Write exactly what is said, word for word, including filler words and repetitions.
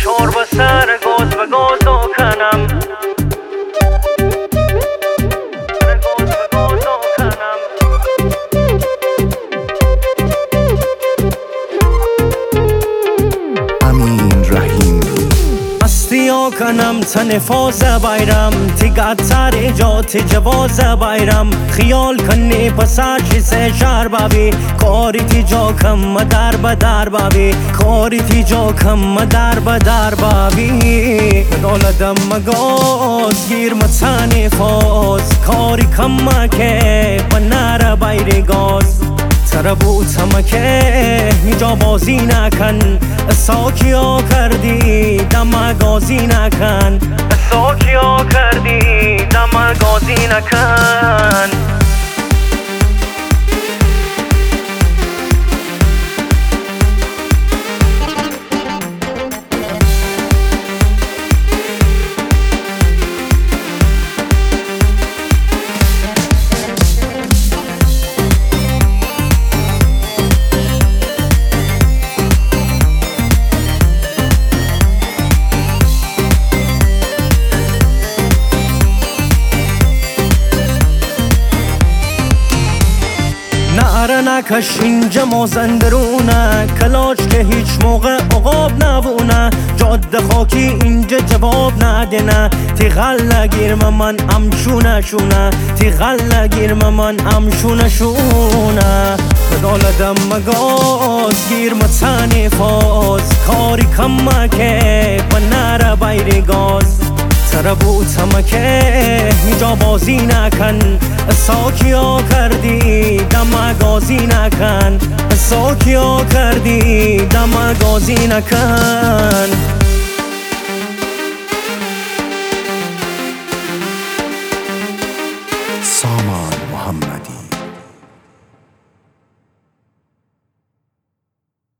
فشار به سر گاز به گاز کنم یا کنم تن فاز بایرم تیگت سر جات جواز بایرم خیال کنی پساچی سه شهر بابی کاری تی جا کم در بدر بابی کاری تی جا کم در بدر بابی دولدم مگاز گیر متن فاز کاری کم که بنار بایری گاز تربو تمکه اینجا بازی نکن ساکیا کردی دم گازی نکن ساکیا کردی دم گازی نکن نعره نکش اینجا مازندرونه کلاش که هیچ موقع عقاب نبونه جاده خاکی اینجا جواب ندینه تیغل گیرم من امشونه شونه تیغل گیرم من امشونه شونه بدالدم مگاز گیر متن فاز کاری کم که بنره بایری گاز تربو تمکه اینجا بازی نکن ساکیا کردی دم گازی نکن ساکیا کردی دم گازی نکن